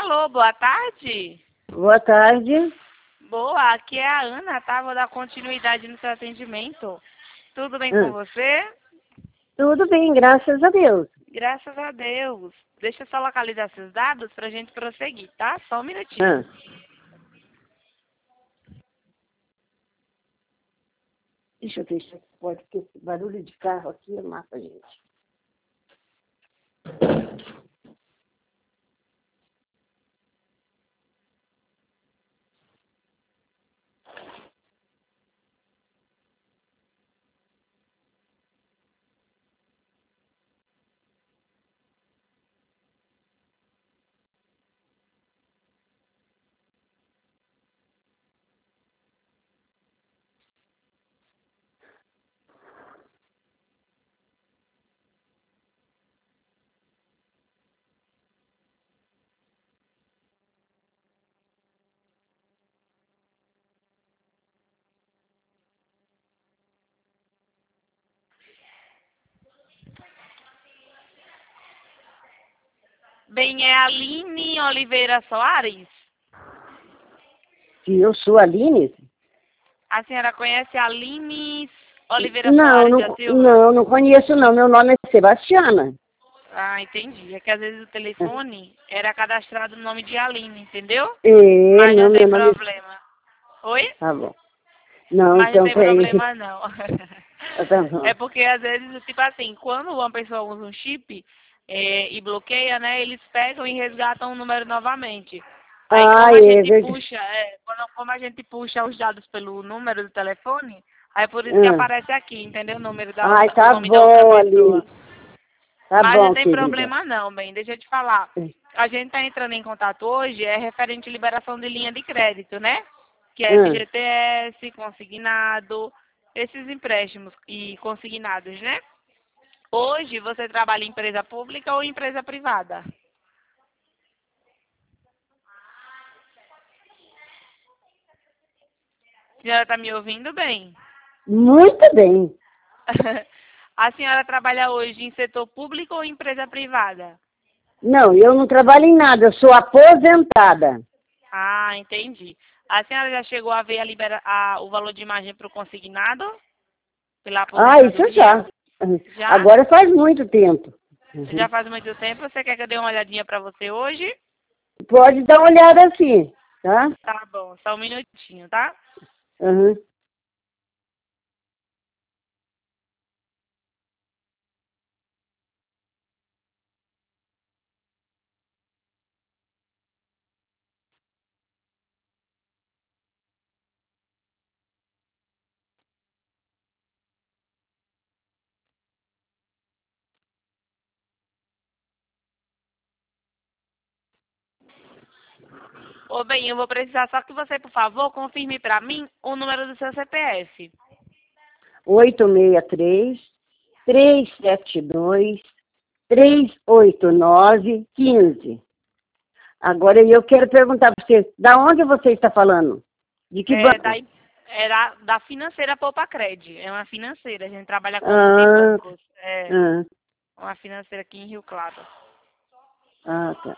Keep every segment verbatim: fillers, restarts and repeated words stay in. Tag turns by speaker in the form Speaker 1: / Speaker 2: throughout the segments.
Speaker 1: Alô, boa tarde.
Speaker 2: Boa tarde.
Speaker 1: Boa, aqui é a Ana, tá? Vou dar continuidade no seu atendimento. Tudo bem com
Speaker 2: Hum.
Speaker 1: você?
Speaker 2: Tudo bem, graças a Deus.
Speaker 1: Graças a Deus. Deixa eu só localizar seus dados pra gente prosseguir, tá? Só um minutinho.
Speaker 2: Hum. Deixa eu fechar essa porta, porque esse barulho de carro aqui mata a gente.
Speaker 1: Bem, é a Aline Oliveira Soares?
Speaker 2: Se eu sou a Aline?
Speaker 1: A senhora conhece a Aline Oliveira
Speaker 2: Não,
Speaker 1: Soares
Speaker 2: não,
Speaker 1: da Silva?
Speaker 2: não, não conheço não. Meu nome é Sebastiana.
Speaker 1: Ah, entendi. É que às vezes o telefone era cadastrado no nome de Aline, entendeu?
Speaker 2: É,
Speaker 1: Mas
Speaker 2: não,
Speaker 1: não tem
Speaker 2: meu nome é...
Speaker 1: problema. Oi?
Speaker 2: Tá bom. Não,
Speaker 1: Mas não
Speaker 2: então
Speaker 1: tem
Speaker 2: peraí.
Speaker 1: problema não.
Speaker 2: Tá bom.
Speaker 1: É porque às vezes, tipo assim, quando uma pessoa usa um chip é, e bloqueia, né, eles pegam e resgatam o número novamente. Aí
Speaker 2: Ah,
Speaker 1: como a
Speaker 2: é
Speaker 1: gente
Speaker 2: verdade.
Speaker 1: puxa, é, quando, como a gente puxa os dados pelo número do telefone, aí por isso que
Speaker 2: Hum.
Speaker 1: aparece aqui, entendeu? O número da
Speaker 2: Ai,
Speaker 1: outra, o
Speaker 2: tá
Speaker 1: nome da outra
Speaker 2: bom,
Speaker 1: pessoa.
Speaker 2: Aline. Tá
Speaker 1: Mas não
Speaker 2: bom,
Speaker 1: tem
Speaker 2: querida.
Speaker 1: problema não, bem, deixa eu te falar. A gente está entrando em contato hoje, é referente à liberação de linha de crédito, né? Que é
Speaker 2: Hum.
Speaker 1: F G T S, consignado, esses empréstimos e consignados, né? Hoje você trabalha em empresa pública ou em empresa privada? A senhora está me ouvindo bem?
Speaker 2: Muito bem.
Speaker 1: A senhora trabalha hoje em setor público ou em empresa privada?
Speaker 2: Não, eu não trabalho em nada, eu sou aposentada.
Speaker 1: Ah, entendi. A senhora já chegou a ver a libera a, o valor de imagem para o consignado? Pela
Speaker 2: Ah, isso
Speaker 1: aposentadoria?
Speaker 2: já.
Speaker 1: Já?
Speaker 2: Agora faz muito tempo.
Speaker 1: Já
Speaker 2: Uhum.
Speaker 1: faz muito tempo. Você quer que eu dê uma olhadinha para você hoje?
Speaker 2: Pode dar uma olhada assim, tá?
Speaker 1: Tá bom, só um minutinho, tá?
Speaker 2: Uhum.
Speaker 1: Ô, bem, eu vou precisar só que você, por favor, confirme para mim o número do seu C P F.
Speaker 2: oito seis três, três sete dois, três oito nove, um cinco. Agora eu quero perguntar para você, da onde você está falando? De que
Speaker 1: É da,
Speaker 2: banco?
Speaker 1: é da, da financeira Poupa Cred. É uma financeira. A gente trabalha com
Speaker 2: Ah,
Speaker 1: multibancos. É
Speaker 2: ah,
Speaker 1: uma financeira aqui em Rio Claro.
Speaker 2: ah, tá.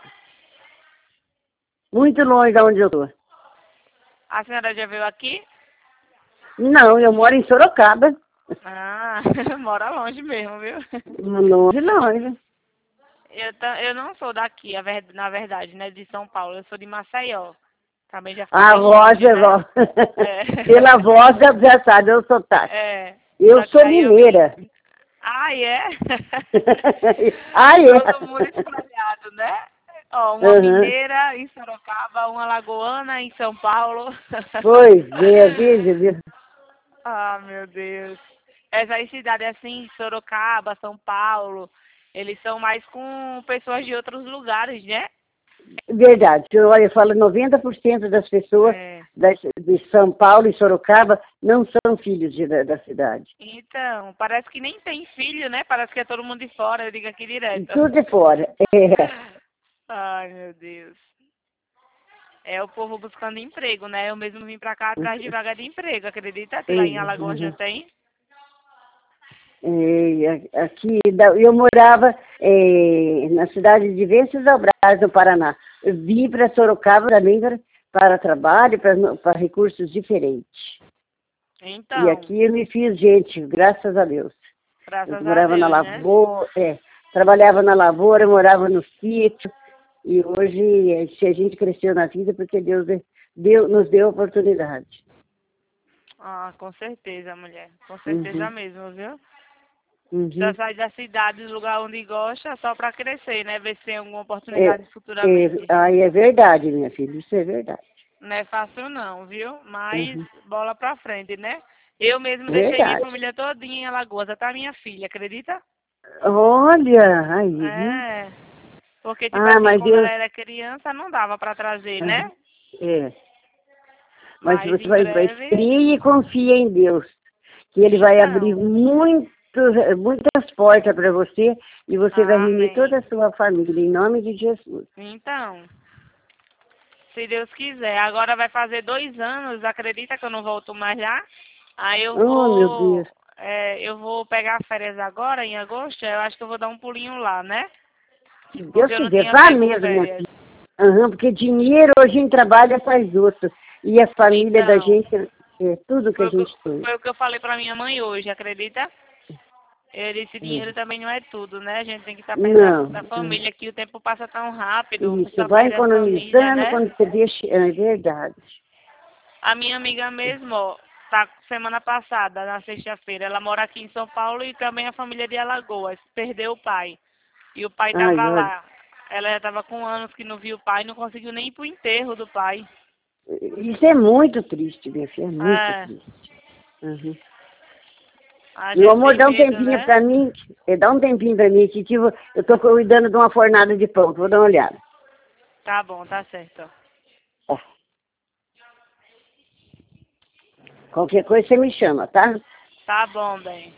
Speaker 2: Muito longe de onde eu estou.
Speaker 1: A senhora já veio aqui?
Speaker 2: Não, eu moro em Sorocaba.
Speaker 1: Ah, mora longe mesmo, viu?
Speaker 2: Longe, longe.
Speaker 1: Eu, ta- eu não sou daqui, a ver- na verdade, né, de São Paulo. Eu sou de Maceió. Também já fica
Speaker 2: A
Speaker 1: bem
Speaker 2: voz,
Speaker 1: longe,
Speaker 2: é
Speaker 1: né?
Speaker 2: vo-
Speaker 1: É.
Speaker 2: pela voz já já sabe, eu sou Tati.
Speaker 1: É.
Speaker 2: Eu
Speaker 1: Só que
Speaker 2: sou
Speaker 1: daí eu vim.
Speaker 2: mineira.
Speaker 1: Ah, é?
Speaker 2: Ah,
Speaker 1: Todo
Speaker 2: é?
Speaker 1: mundo espalhado, né? Ó, uma
Speaker 2: Uhum.
Speaker 1: mineira em Sorocaba, uma lagoana em São Paulo.
Speaker 2: Pois é, veja, viu?
Speaker 1: Ah, meu Deus. Essas cidades assim, Sorocaba, São Paulo, eles são mais com pessoas de outros lugares, né?
Speaker 2: Verdade. Eu, olha, eu falo noventa por cento das pessoas
Speaker 1: É.
Speaker 2: das, de São Paulo e Sorocaba não são filhos de- da, da cidade.
Speaker 1: Então, parece que nem tem filho, né? Parece que é todo mundo de fora, eu digo aqui direto.
Speaker 2: Tudo de fora. É.
Speaker 1: Ai, meu Deus. É o povo buscando emprego, né? Eu mesmo vim pra cá atrás de vaga de emprego, acredita? Lá em Alagoas
Speaker 2: Uhum.
Speaker 1: já tem.
Speaker 2: É, aqui, da- eu morava é, na cidade de Venceslau-Braz, no Paraná. Eu vim para Sorocaba também para, para trabalho, para, para recursos diferentes. E
Speaker 1: Então,
Speaker 2: aqui eu me fiz gente, graças a Deus. Eu
Speaker 1: graças a
Speaker 2: morava na
Speaker 1: Deus, né?
Speaker 2: lavoura, é, trabalhava na lavoura, morava no sítio. E hoje, é, se a gente cresceu na vida, porque Deus deu, nos deu oportunidade.
Speaker 1: Ah, com certeza, mulher. Com certeza
Speaker 2: Uhum,
Speaker 1: mesmo, viu? Precisa
Speaker 2: uhum.
Speaker 1: sair da cidade, do lugar onde gosta, só para crescer, né? Ver se tem alguma
Speaker 2: É,
Speaker 1: oportunidade
Speaker 2: é,
Speaker 1: futuramente.
Speaker 2: aí é verdade, minha filha, isso é verdade.
Speaker 1: Não é fácil não, viu? Mas
Speaker 2: Uhum.
Speaker 1: bola pra frente, né? Eu mesmo deixei minha
Speaker 2: Verdade.
Speaker 1: família todinha em Alagoas, até a minha filha, acredita?
Speaker 2: Olha, aí, viu?
Speaker 1: É, porque tipo
Speaker 2: Ah,
Speaker 1: assim,
Speaker 2: mas
Speaker 1: quando ela
Speaker 2: Deus,
Speaker 1: era criança não dava pra trazer,
Speaker 2: aham,
Speaker 1: né?
Speaker 2: é, mas
Speaker 1: Mas
Speaker 2: você
Speaker 1: em
Speaker 2: vai, vai
Speaker 1: breve,
Speaker 2: crie e confia em Deus, que Ele vai abrir
Speaker 1: então,
Speaker 2: muitos, muitas portas para você e você vai reunir
Speaker 1: amém.
Speaker 2: toda a sua família, em nome de Jesus.
Speaker 1: Então, se Deus quiser, agora vai fazer dois anos, acredita que eu não volto mais lá? Aí eu
Speaker 2: Oh, meu
Speaker 1: vou,
Speaker 2: Deus.
Speaker 1: é, eu vou pegar férias agora, em agosto, eu acho que eu vou dar um pulinho lá, né?
Speaker 2: Se Deus
Speaker 1: Porque eu não
Speaker 2: quiser,
Speaker 1: tinha
Speaker 2: vá
Speaker 1: pego
Speaker 2: mesmo, minha
Speaker 1: férias.
Speaker 2: filha. Aham, porque dinheiro hoje em trabalho faz outro. E a família da
Speaker 1: Então,
Speaker 2: gente é tudo que a
Speaker 1: foi o que, eu-
Speaker 2: gente tem.
Speaker 1: foi o que eu falei pra minha mãe hoje, acredita? Eu disse, dinheiro
Speaker 2: Uhum.
Speaker 1: também não é tudo, né? A gente tem que estar perto da,
Speaker 2: Não,
Speaker 1: da
Speaker 2: uhum.
Speaker 1: família, que o tempo passa tão rápido, a
Speaker 2: Isso,
Speaker 1: pessoa
Speaker 2: vai
Speaker 1: perde a família,
Speaker 2: economizando
Speaker 1: né?
Speaker 2: quando você deixa. É verdade.
Speaker 1: A minha amiga mesmo, ó, tá semana passada, na sexta-feira, ela mora aqui em São Paulo e também a família de Alagoas, perdeu o pai. E o pai
Speaker 2: Ai,
Speaker 1: tava
Speaker 2: olha,
Speaker 1: lá. Ela já tava com anos que não viu o pai, não conseguiu nem ir pro enterro do pai.
Speaker 2: isso é muito triste, minha filha, é muito
Speaker 1: É,
Speaker 2: triste. Uhum.
Speaker 1: a
Speaker 2: Meu
Speaker 1: gente
Speaker 2: amor,
Speaker 1: tem
Speaker 2: dá um
Speaker 1: medo,
Speaker 2: tempinho
Speaker 1: né?
Speaker 2: pra mim, eh, dá um tempinho pra mim, que tipo, eu tô cuidando de uma fornada de pão, vou dar uma olhada.
Speaker 1: Tá bom, tá certo.
Speaker 2: Tá. Qualquer coisa você me chama, tá?
Speaker 1: Tá bom, bem.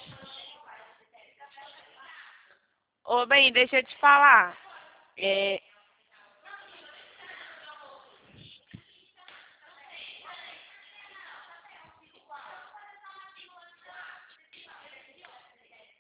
Speaker 1: Ô, bem, deixa eu te falar. É,